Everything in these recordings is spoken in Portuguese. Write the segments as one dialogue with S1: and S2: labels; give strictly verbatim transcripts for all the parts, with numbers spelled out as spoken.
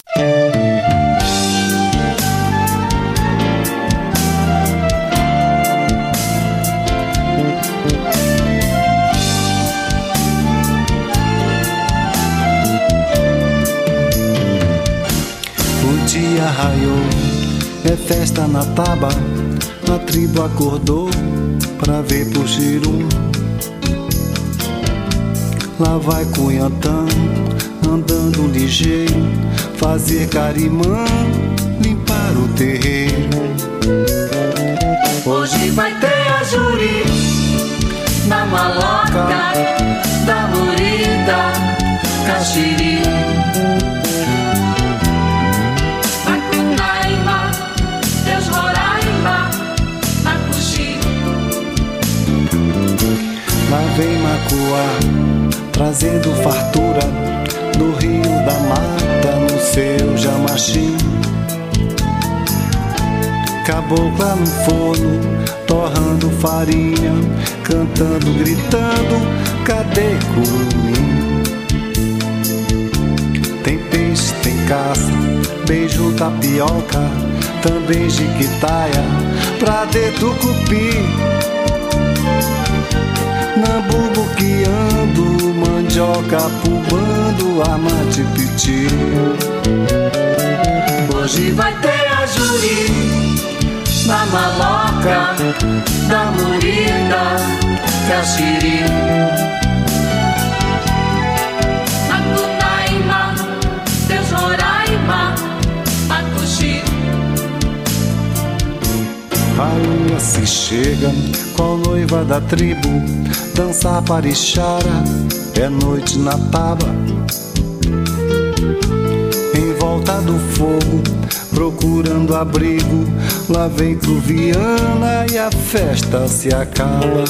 S1: O dia raiou, é festa na taba, a tribo acordou pra ver Puxirum. Lá vai Cunhantã, andando ligeiro, fazer carimã, limpar o terreiro.
S2: Hoje vai ter a juri na maloca da Murida, Caxiri. Macunaíma, Deus Roraima, Macuxi.
S1: Lá vem Macuá, trazendo fartura do rio da mata no seu jamachim. Cabocla no forno, torrando farinha, cantando, gritando, cadê curumim? Tem peixe, tem caça, beijo, tapioca, também jiquitaia, pra de tucupi. Nambu buqueando, mandioca pulando, amante piti.
S2: Hoje vai ter a juri na maloca da Murida, Caxiri. Macunaíma, Deus Roraima, Macuxi.
S1: A lua se chega, qual noiva da tribo, dançar parixara, é noite na taba. Em volta do fogo, procurando abrigo, lá vem Cruviana e a festa se acaba.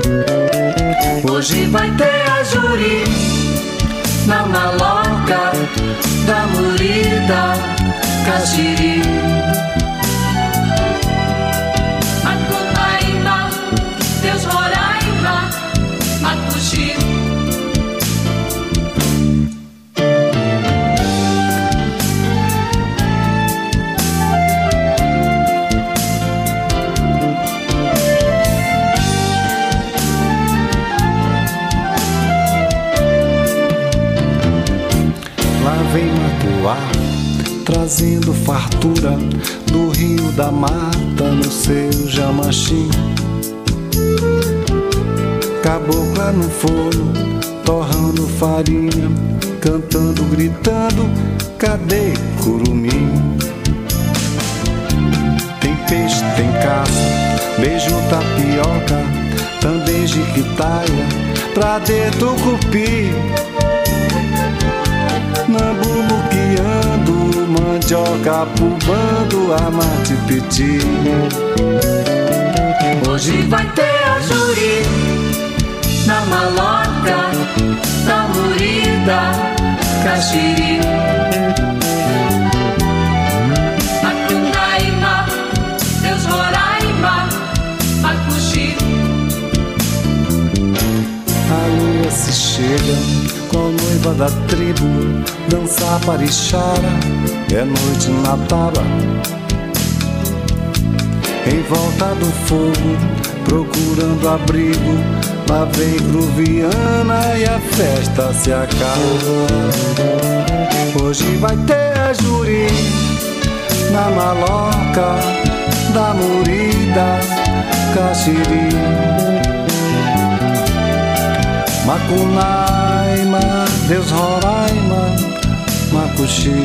S2: Hoje vai ter a juri na maloca da Murida, Caxiri. Macunaíma, Deus Roraima, Macuxi.
S1: Vem Macuá, trazendo fartura do rio da mata no seu jamachim. Cabocla no forno, torrando farinha, cantando, gritando, cadê curumim? Tem peixe, tem caça, beijo, tapioca, também jiquitaia, pra de tucupi. Nambu buqueando, mandioca pulando, amate piti.
S2: Hoje vai ter a juri na maloca da Murida, Caxiri. Macunaíma, Deus Roraima, Macuxi.
S1: A lua se chega, qual noiva da tribo, dançar parixara, é noite na taba. Em volta do fogo, procurando abrigo, lá vem Cruviana e a festa se acaba. Hoje vai ter a juri na maloca da Murida, Caxiri. Macunaíma, Deus Roraima, Macuxi.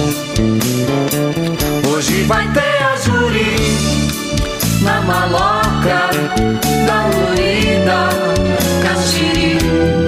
S2: Hoje vai ter a juri na maloca da Murida, Caxiri.